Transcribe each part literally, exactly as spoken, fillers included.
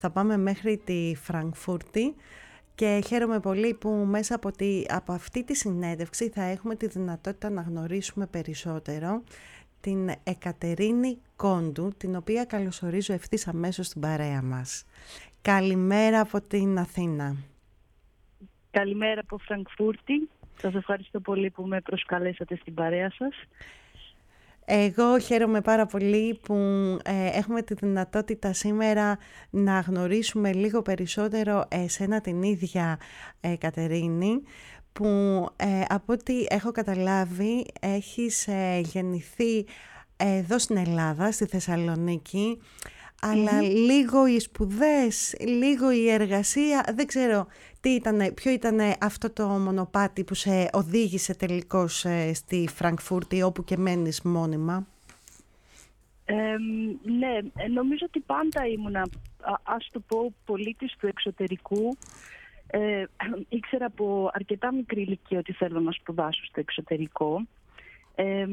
Θα πάμε μέχρι τη Φραγκφούρτη και χαίρομαι πολύ που μέσα από, τη, από αυτή τη συνέντευξη θα έχουμε τη δυνατότητα να γνωρίσουμε περισσότερο την Εκατερίνη Κόντου, την οποία καλωσορίζω ευθύς αμέσως στην παρέα μας. Καλημέρα από την Αθήνα. Καλημέρα από Φραγκφούρτη. Σας ευχαριστώ πολύ που με προσκαλέσατε στην παρέα σας. Εγώ χαίρομαι πάρα πολύ που ε, έχουμε τη δυνατότητα σήμερα να γνωρίσουμε λίγο περισσότερο εσένα την ίδια ε, Κατερίνη, που ε, από ό,τι έχω καταλάβει έχεις ε, γεννηθεί εδώ στην Ελλάδα, στη Θεσσαλονίκη, αλλά mm-hmm. λίγο οι σπουδές, λίγο η εργασία, δεν ξέρω τι ήτανε, ποιο ήταν αυτό το μονοπάτι που σε οδήγησε τελικώς ε, στη Φραγκφούρτη, όπου και μένεις μόνιμα. Ε, ναι, νομίζω ότι πάντα ήμουνα, ας το πω, πολίτης του εξωτερικού. Ε, ήξερα από αρκετά μικρή ηλικία ότι θέλω να σπουδάσω στο εξωτερικό. Ε, ε,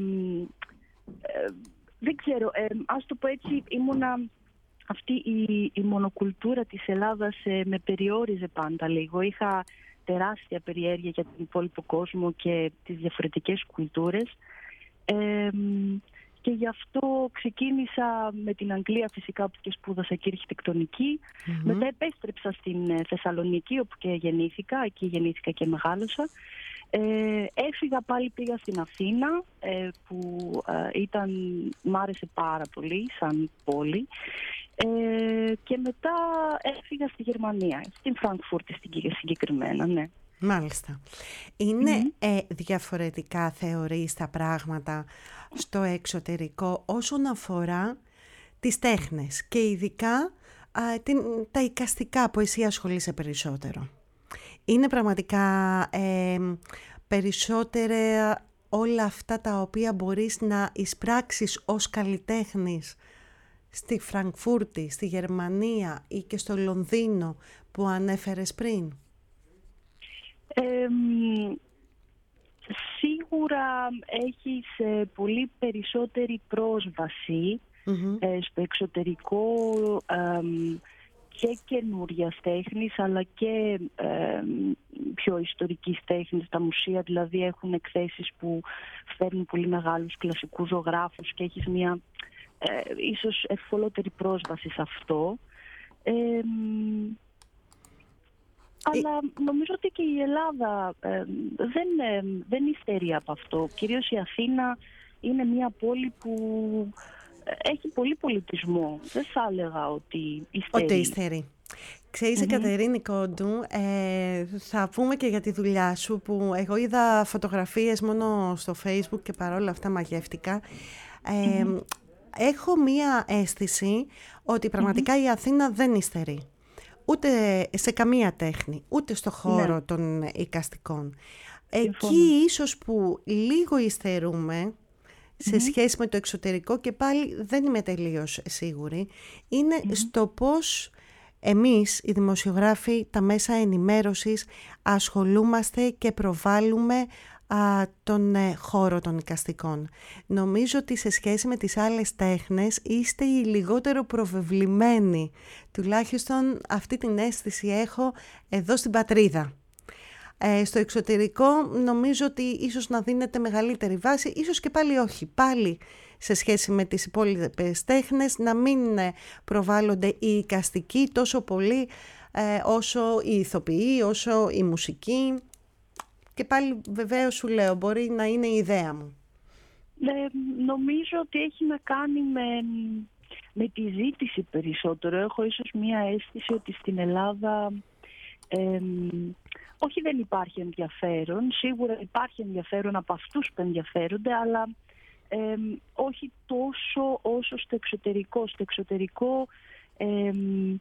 δεν ξέρω, ε, ας το πω έτσι, ήμουνα... Αυτή η, η μονοκουλτούρα της Ελλάδας ε, με περιόριζε πάντα λίγο. Είχα τεράστια περιέργεια για τον υπόλοιπο κόσμο και τις διαφορετικές κουλτούρες. Ε, και γι' αυτό ξεκίνησα με την Αγγλία φυσικά, που και σπούδασα και αρχιτεκτονική. Mm-hmm. Μετά επέστρεψα στην Θεσσαλονίκη, όπου και γεννήθηκα. Εκεί γεννήθηκα και μεγάλωσα. Ε, έφυγα πάλι, πήγα στην Αθήνα, ε, που ε, ήταν, μ' άρεσε πάρα πολύ σαν πόλη. Ε, και μετά έφυγα στη Γερμανία, στην Φραγκφούρτη συγκεκριμένα, ναι. Μάλιστα. Είναι Mm-hmm. ε, διαφορετικά θεωρείς τα πράγματα στο εξωτερικό όσον αφορά τις τέχνες και ειδικά α, την, τα εικαστικά που εσύ ασχολείσαι περισσότερο? Είναι πραγματικά ε, περισσότερα όλα αυτά τα οποία μπορείς να εισπράξεις ως καλλιτέχνης στη Φραγκφούρτη, στη Γερμανία ή και στο Λονδίνο που ανέφερες πριν? Ε, σίγουρα έχεις ε, πολύ περισσότερη πρόσβαση mm-hmm. ε, στο εξωτερικό ε, και καινούριας τέχνης, αλλά και ε, πιο ιστορικής τέχνης. Τα μουσεία δηλαδή έχουν εκθέσεις που φέρνουν πολύ μεγάλους κλασικούς ζωγράφους και έχεις μια ε, ίσως ευκολότερη πρόσβαση σε αυτό. Ε, αλλά νομίζω ότι και η Ελλάδα ε, δεν, ε, δεν υστερεί από αυτό. Κυρίως η Αθήνα είναι μια πόλη που έχει πολύ πολιτισμό. Δεν θα έλεγα ότι υστερεί. Ότι υστερεί. Ξέρεις, mm-hmm. Κατερίνη Κόντου, ε, θα πούμε και για τη δουλειά σου, που εγώ είδα φωτογραφίες μόνο στο Facebook και παρόλα αυτά μαγεύτηκα. Ε, mm-hmm. Έχω μία αίσθηση ότι πραγματικά mm-hmm. η Αθήνα δεν υστερεί. Ούτε σε καμία τέχνη, ούτε στο χώρο ναι. των εικαστικών. Εκεί ίσως που λίγο υστερούμε σε mm-hmm. σχέση με το εξωτερικό, και πάλι δεν είμαι τελείως σίγουρη, είναι mm-hmm. στο πώς εμείς οι δημοσιογράφοι, τα μέσα ενημέρωσης, ασχολούμαστε και προβάλλουμε α, τον ε, χώρο των εικαστικών. Νομίζω ότι σε σχέση με τις άλλες τέχνες είστε οι λιγότερο προβεβλημένοι. Τουλάχιστον αυτή την αίσθηση έχω εδώ στην πατρίδα. Ε, στο εξωτερικό νομίζω ότι ίσως να δίνεται μεγαλύτερη βάση, ίσως και πάλι όχι. Πάλι σε σχέση με τις υπόλοιπες τέχνες να μην προβάλλονται οι εικαστικοί τόσο πολύ ε, όσο οι ηθοποιοί, όσο η μουσική. Και πάλι βεβαίως σου λέω, μπορεί να είναι η ιδέα μου. Ε, νομίζω ότι έχει να κάνει με, με τη ζήτηση περισσότερο. Έχω ίσως μία αίσθηση ότι στην Ελλάδα... Ε, όχι, δεν υπάρχει ενδιαφέρον. Σίγουρα υπάρχει ενδιαφέρον από αυτούς που ενδιαφέρονται, αλλά ε, όχι τόσο όσο στο εξωτερικό. Στο εξωτερικό, ε,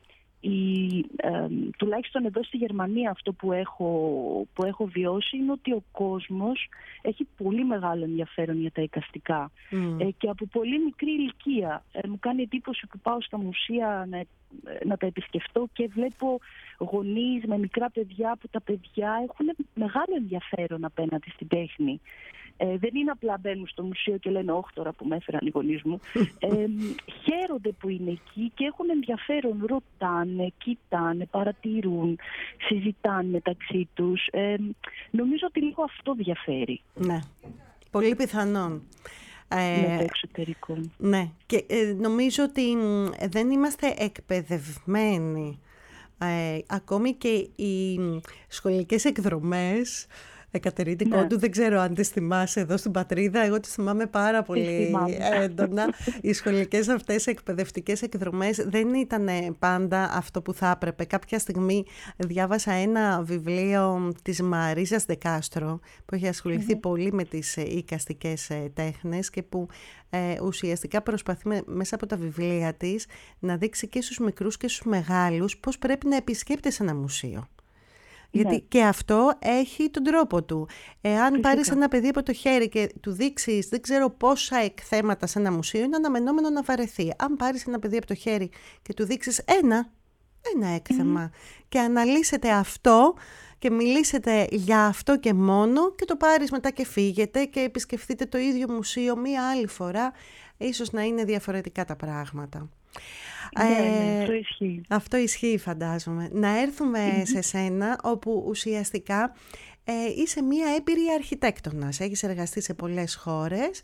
η, ε, τουλάχιστον εδώ στη Γερμανία, αυτό που έχω, που έχω βιώσει είναι ότι ο κόσμος έχει πολύ μεγάλο ενδιαφέρον για τα εικαστικά. Mm. Ε, και από πολύ μικρή ηλικία. Ε, μου κάνει εντύπωση που πάω στα μουσεία να να τα επισκεφτώ και βλέπω γονείς με μικρά παιδιά, που τα παιδιά έχουν μεγάλο ενδιαφέρον απέναντι στην τέχνη. Ε, δεν είναι απλά μπαίνουν στο μουσείο και λένε όχι τώρα που με έφεραν οι γονείς μου. Ε, χαίρονται που είναι εκεί και έχουν ενδιαφέρον, ρωτάνε, κοιτάνε, παρατηρούν, συζητάνε μεταξύ τους. Ε, νομίζω ότι λίγο αυτό διαφέρει. Ναι, πολύ πιθανόν. Με το εξωτερικό. Ναι, και ε, νομίζω ότι δεν είμαστε εκπαιδευμένοι. Ε, ακόμη και οι σχολικές εκδρομές, Κατερίνη ναι. Κόντου, δεν ξέρω αν τις θυμάσαι εδώ στην πατρίδα, εγώ τις θυμάμαι πάρα πολύ έντονα. Οι σχολικές αυτές εκπαιδευτικές εκδρομές δεν ήταν πάντα αυτό που θα έπρεπε. Κάποια στιγμή διάβασα ένα βιβλίο της Μαρίζας Ντεκάστρο που έχει ασχοληθεί mm-hmm. πολύ με τις εικαστικές τέχνες και που ε, ουσιαστικά προσπαθεί με, μέσα από τα βιβλία της να δείξει και στους μικρούς και στους μεγάλους πώς πρέπει να επισκέπτεσαι ένα μουσείο. Γιατί ναι. και αυτό έχει τον τρόπο του. Εάν Φυσικά. πάρεις ένα παιδί από το χέρι και του δείξεις δεν ξέρω πόσα εκθέματα σε ένα μουσείο, είναι αναμενόμενο να βαρεθεί. Αν πάρεις ένα παιδί από το χέρι και του δείξεις ένα, ένα έκθεμα mm-hmm. και αναλύσετε αυτό και μιλήσετε για αυτό και μόνο και το πάρεις μετά και φύγετε και επισκεφτείτε το ίδιο μουσείο μία άλλη φορά, ίσως να είναι διαφορετικά τα πράγματα. Ναι, ναι, αυτό ισχύει. Αυτό ισχύει φαντάζομαι. Να έρθουμε mm-hmm. σε σένα όπου ουσιαστικά ε, είσαι μία έμπειρη αρχιτέκτονας. Έχεις εργαστεί σε πολλές χώρες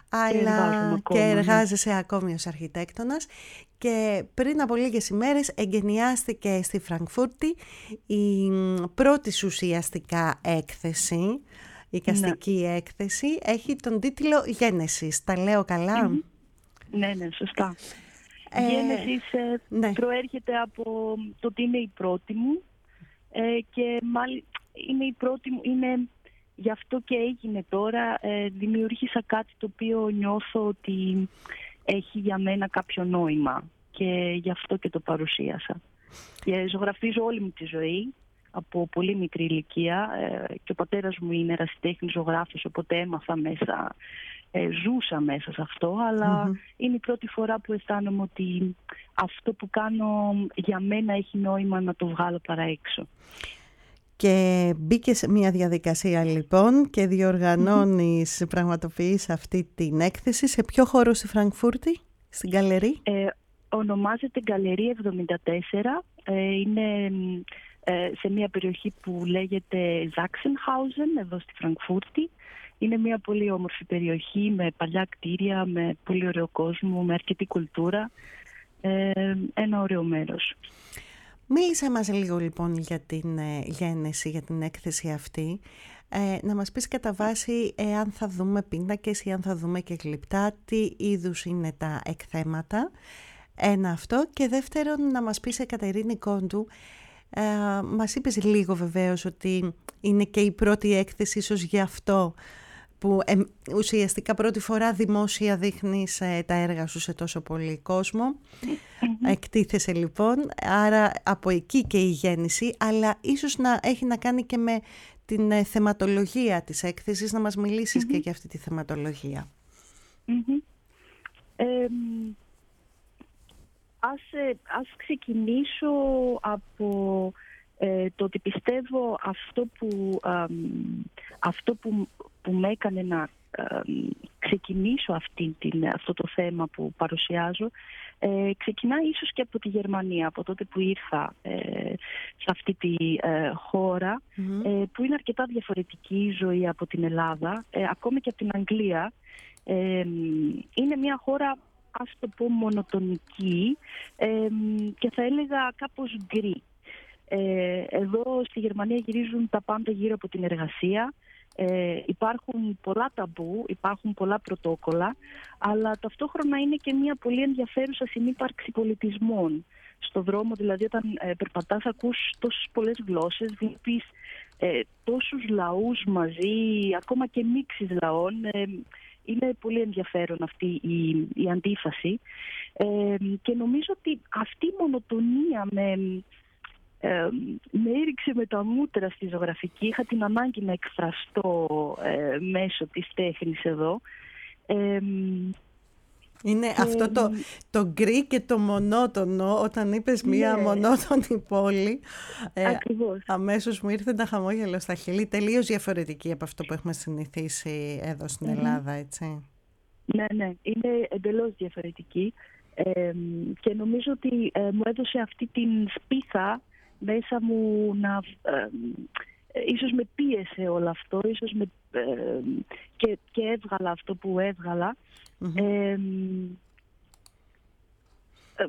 αλλά και, και εργάζεσαι ναι. ακόμη ως αρχιτέκτονας και πριν από λίγες ημέρες εγκαινιάστηκε στη Φραγκφούρτη η πρώτη σου ουσιαστικά έκθεση, η εικαστική ναι. έκθεση. Έχει τον τίτλο Γένεσης. Τα λέω καλά? Mm-hmm. Ναι, ναι, σωστά. Η ε, Γένεσης ε, ναι. προέρχεται από το ότι είναι η πρώτη μου ε, και μάλιστα είναι η πρώτη μου, είναι γι' αυτό και έγινε τώρα, ε, δημιούργησα κάτι το οποίο νιώθω ότι έχει για μένα κάποιο νόημα και γι' αυτό και το παρουσίασα. Και ζωγραφίζω όλη μου τη ζωή από πολύ μικρή ηλικία ε, και ο πατέρας μου είναι ερασιτέχνης ζωγράφος, οπότε έμαθα μέσα, ε, ζούσα μέσα σε αυτό, αλλά mm-hmm. είναι η πρώτη φορά που αισθάνομαι ότι αυτό που κάνω για μένα έχει νόημα να το βγάλω παρά έξω. Και μπήκε σε μια διαδικασία λοιπόν και διοργανώνεις, mm-hmm. πραγματοποιείς αυτή την έκθεση. Σε ποιο χώρο στη Φραγκφούρτη, στην Γκαλερί? Ε, ονομάζεται Γκαλερί εβδομήντα τέσσερα, ε, είναι ε, σε μια περιοχή που λέγεται Sachsenhausen, εδώ στη Φραγκφούρτη. Είναι μια πολύ όμορφη περιοχή με παλιά κτίρια, με πολύ ωραίο κόσμο, με αρκετή κουλτούρα. Ε, ένα ωραίο μέρος. Μίλησέ μας λίγο λοιπόν για την ε, γένεση, για την έκθεση αυτή. Ε, να μας πεις κατά βάση εάν θα δούμε πίνακες ή αν θα δούμε και γλυπτά, τι είδους είναι τα εκθέματα. Ένα αυτό. Και δεύτερον, να μας πεις, Κατερίνη Κόντου, ε, μας είπες λίγο βεβαίως ότι είναι και η πρώτη έκθεση, ίσως γι' αυτό που ε, ουσιαστικά πρώτη φορά δημόσια δείχνεις ε, τα έργα σου σε τόσο πολύ κόσμο. Mm-hmm. Εκτίθεσαι λοιπόν, άρα από εκεί και η γέννηση, αλλά ίσως να έχει να κάνει και με την ε, θεματολογία της έκθεσης, να μας μιλήσεις mm-hmm. και για αυτή τη θεματολογία. Mm-hmm. Ε, ας, ε, ας ξεκινήσω από ε, το ότι πιστεύω αυτό που, ε, αυτό που, που με έκανε να ε, ξεκινήσω αυτή την, αυτό το θέμα που παρουσιάζω ε, ξεκινάει ίσως και από τη Γερμανία, από τότε που ήρθα ε, σε αυτή τη ε, χώρα mm-hmm. ε, που είναι αρκετά διαφορετική η ζωή από την Ελλάδα, ε, ακόμη και από την Αγγλία. Ε, είναι μια χώρα, ας το πω, μονοτονική ε, και θα έλεγα κάπως γκρι. Ε, εδώ στη Γερμανία γυρίζουν τα πάντα γύρω από την εργασία. Ε, υπάρχουν πολλά ταμπού, υπάρχουν πολλά πρωτόκολλα, αλλά ταυτόχρονα είναι και μια πολύ ενδιαφέρουσα συνύπαρξη πολιτισμών. Στο δρόμο, δηλαδή, όταν ε, περπατάς, ακούς τόσες πολλές γλώσσες, βλέπεις ε, τόσους λαούς μαζί, ακόμα και μίξεις λαών. Ε, είναι πολύ ενδιαφέρον αυτή η, η αντίφαση. Ε, και νομίζω ότι αυτή η μονοτονία με... Ε, με έριξε με τα μούτρα στη ζωγραφική. Είχα την ανάγκη να εκφραστώ ε, μέσω της τέχνης εδώ ε, Είναι και... αυτό το, το γκρι και το μονότονο, όταν είπες μία ναι. μονότονη πόλη, ε, αμέσως μου ήρθε ένα χαμόγελο στα χείλη, τελείως διαφορετική από αυτό που έχουμε συνηθίσει εδώ στην mm-hmm. Ελλάδα, έτσι. Ναι, ναι, είναι εντελώς διαφορετική ε, και νομίζω ότι ε, μου έδωσε αυτή την σπίθα μέσα μου να... Ε, ε, ίσως με πίεσε όλο αυτό, ίσως με, ε, και, και έβγαλα αυτό που έβγαλα. Mm-hmm. Ε, ε,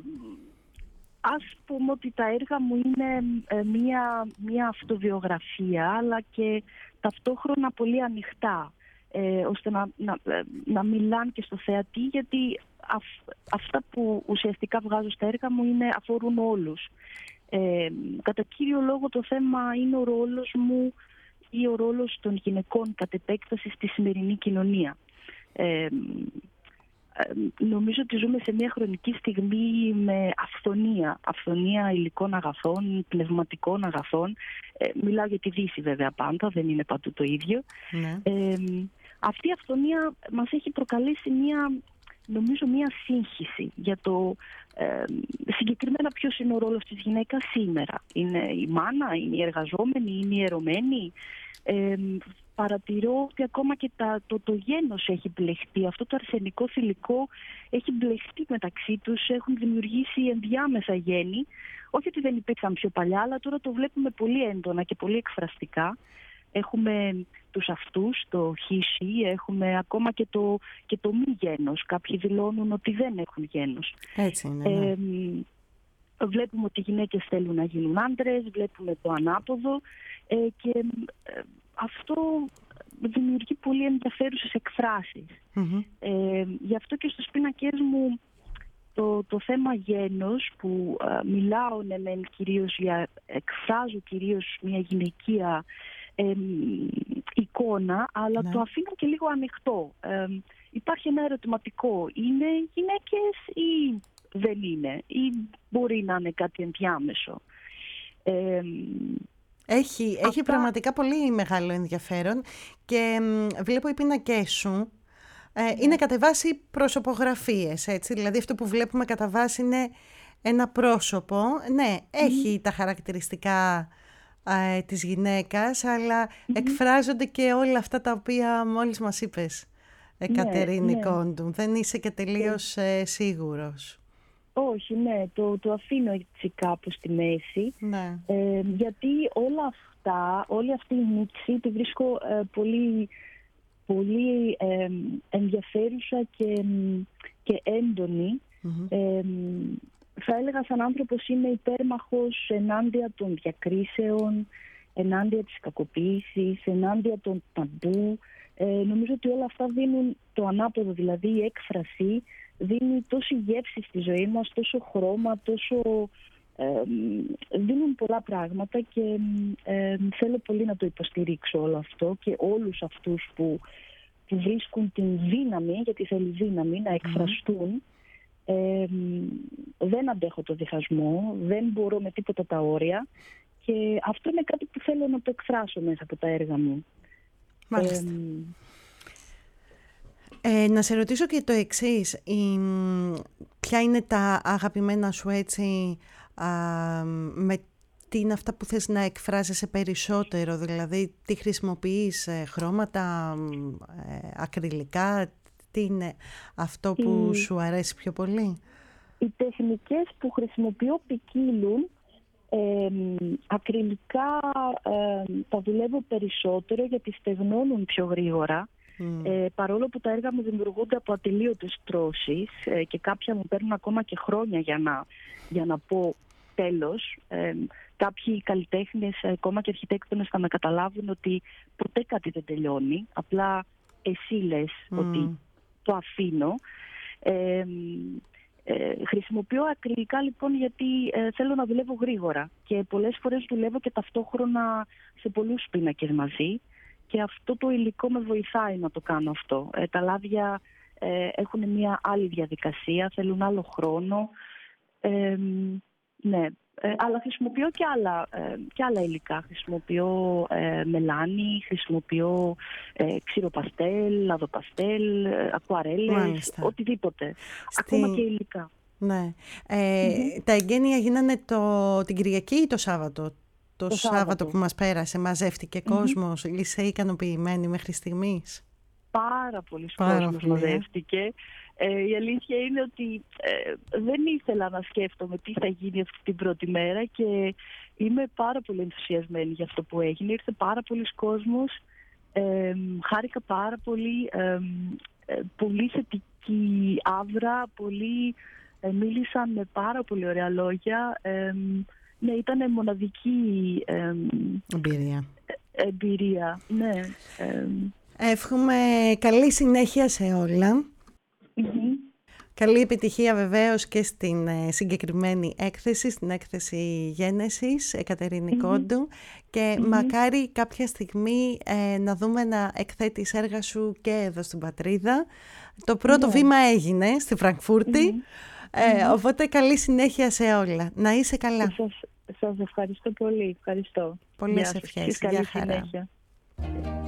ας πούμε ότι τα έργα μου είναι ε, μία, μία αυτοβιογραφία, αλλά και ταυτόχρονα πολύ ανοιχτά, ε, ώστε να, να, να μιλάνε και στο θεατή, γιατί αυ, αυτά που ουσιαστικά βγάζω στα έργα μου είναι, αφορούν όλους. Ε, κατά κύριο λόγο το θέμα είναι ο ρόλος μου ή ο ρόλος των γυναικών κατ' επέκταση στη σημερινή κοινωνία. Ε, Νομίζω ότι ζούμε σε μια χρονική στιγμή με αυθονία, αυθονία υλικών αγαθών, πνευματικών αγαθών. Ε, μιλάω για τη Δύση βέβαια πάντα, δεν είναι παντού το ίδιο. Ναι. Ε, αυτή η αυθονία μας έχει προκαλέσει μια, νομίζω μια σύγχυση για το ε, συγκεκριμένα ποιος είναι ο ρόλος της γυναίκας σήμερα. Είναι η μάνα, είναι η εργαζόμενη, είναι η ερωμένη. Ε, παρατηρώ ότι ακόμα και τα, το, το γένος έχει μπλεχτεί. Αυτό το αρσενικό θηλυκό έχει μπλεχτεί μεταξύ τους, έχουν δημιουργήσει ενδιάμεσα γένη. Όχι ότι δεν υπήρχαν πιο παλιά, αλλά τώρα το βλέπουμε πολύ έντονα και πολύ εκφραστικά. Έχουμε τους αυτούς, το χίσι, έχουμε ακόμα και το, και το μη γένος. Κάποιοι δηλώνουν ότι δεν έχουν γένος. Έτσι είναι, ναι. Ε, βλέπουμε ότι οι γυναίκες θέλουν να γίνουν άντρες, βλέπουμε το ανάποδο ε, και ε, αυτό δημιουργεί πολύ ενδιαφέρουσες εκφράσεις. Mm-hmm. Ε, γι' αυτό και στους πίνακες μου το, το θέμα γένος που ε, μιλάω ναι, μεν κυρίως για, εκφράζω κυρίως μια γυναικεία ε, εικόνα, αλλά ναι. το αφήνω και λίγο ανοιχτό. Ε, υπάρχει ένα ερωτηματικό. Είναι γυναίκες ή δεν είναι, ή μπορεί να είναι κάτι ενδιάμεσο. Ε, Έχει, Αυτά... έχει πραγματικά πολύ μεγάλο ενδιαφέρον και μ, βλέπω οι πίνακές σου ε, ναι. είναι κατά βάση προσωπογραφίες, έτσι, δηλαδή αυτό που βλέπουμε κατά βάση είναι ένα πρόσωπο, ναι, mm-hmm. έχει τα χαρακτηριστικά ε, της γυναίκας, αλλά mm-hmm. εκφράζονται και όλα αυτά τα οποία μόλις μας είπες, ε, ναι, Κατερίνη ναι. Κόντου, δεν είσαι και τελείως ε, σίγουρος. Όχι, ναι, το, το αφήνω έτσι κάπου στη μέση, ναι. ε, γιατί όλα αυτά, όλη αυτή η μίξη τη βρίσκω ε, πολύ, πολύ ε, ενδιαφέρουσα και, και έντονη. Mm-hmm. Ε, θα έλεγα σαν άνθρωπος είμαι υπέρμαχος ενάντια των διακρίσεων, ενάντια της κακοποίησης, ενάντια των ταμπού. Ε, νομίζω ότι όλα αυτά δίνουν το ανάποδο, δηλαδή η έκφραση δίνει τόση γεύση στη ζωή μας, τόσο χρώμα, τόσο... Ε, δίνουν πολλά πράγματα και ε, θέλω πολύ να το υποστηρίξω όλο αυτό και όλους αυτούς που, που βρίσκουν την δύναμη, γιατί θέλει δύναμη να εκφραστούν. Ε, δεν αντέχω το διχασμό, δεν μπορώ με τίποτα τα όρια και αυτό είναι κάτι που θέλω να το εκφράσω μέσα από τα έργα μου. Μάλιστα. Ε, να σε ρωτήσω και το εξής, η, ποια είναι τα αγαπημένα σου έτσι, α, με τι είναι αυτά που θες να εκφράζεσαι περισσότερο, δηλαδή τι χρησιμοποιείς, ε, χρώματα, ε, ακριλικά, τι είναι αυτό που οι, σου αρέσει πιο πολύ? Οι τεχνικές που χρησιμοποιώ ποικίλουν. Ε, ακριλικά ε, τα δουλεύω περισσότερο γιατί στεγνώνουν πιο γρήγορα. Mm. Ε, παρόλο που τα έργα μου δημιουργούνται από ατελείωτες τρώσεις ε, και κάποια μου παίρνουν ακόμα και χρόνια για να, για να πω τέλος. Ε, κάποιοι καλλιτέχνες, ακόμα και αρχιτέκτονες θα με καταλάβουν ότι ποτέ κάτι δεν τελειώνει. Απλά εσύ λες mm. ότι το αφήνω. Ε, ε, χρησιμοποιώ ακριλικά λοιπόν γιατί ε, θέλω να δουλεύω γρήγορα και πολλές φορές δουλεύω και ταυτόχρονα σε πολλούς πίνακες μαζί. Και αυτό το υλικό με βοηθάει να το κάνω αυτό. Ε, τα λάδια ε, έχουν μια άλλη διαδικασία, θέλουν άλλο χρόνο. Ε, ναι, Ε, αλλά χρησιμοποιώ και άλλα, ε, και άλλα υλικά. Χρησιμοποιώ ε, μελάνι, χρησιμοποιώ ε, ξηροπαστέλ, λαδοπαστέλ, ε, ακουαρέλες, Μάλιστα. οτιδήποτε. Στη... Ακόμα και υλικά. Ναι. Ε, Mm-hmm. Τα εγγένεια γίνανε το, την Κυριακή ή το Σάββατο? Το, το Σάββατο. Σάββατο που μας πέρασε. Μαζεύτηκε mm-hmm. κόσμος? Είσαι ικανοποιημένη μέχρι στιγμής? Πάρα πολλοί Πάρα κόσμος πολύ. μαζεύτηκε. Ε, η αλήθεια είναι ότι ε, δεν ήθελα να σκέφτομαι τι θα γίνει αυτή την πρώτη μέρα και είμαι πάρα πολύ ενθουσιασμένη για αυτό που έγινε. Ήρθε πάρα πολλοί κόσμος, ε, χάρηκα πάρα πολύ, ε, ε, πολύ θετική άβρα, πολλοί ε, μίλησαν με πάρα πολύ ωραία λόγια. Ε, ναι, ήταν μοναδική ε, εμπειρία. εμπειρία. Ναι. Ε, Εύχομαι καλή συνέχεια σε όλα. Mm-hmm. Καλή επιτυχία βεβαίως και στην ε, συγκεκριμένη έκθεση, στην έκθεση Γένεσης, Εκατερίνη mm-hmm. Κόντου, και mm-hmm. μακάρι κάποια στιγμή ε, να δούμε να εκθέτεις έργα σου και εδώ στην πατρίδα. Το πρώτο yeah. βήμα έγινε στη Φραγκφούρτη, mm-hmm. Ε, mm-hmm. οπότε καλή συνέχεια σε όλα. Να είσαι καλά. Σας, σας ευχαριστώ πολύ. Ευχαριστώ. Πολλές ευχές. Γεια χαρά.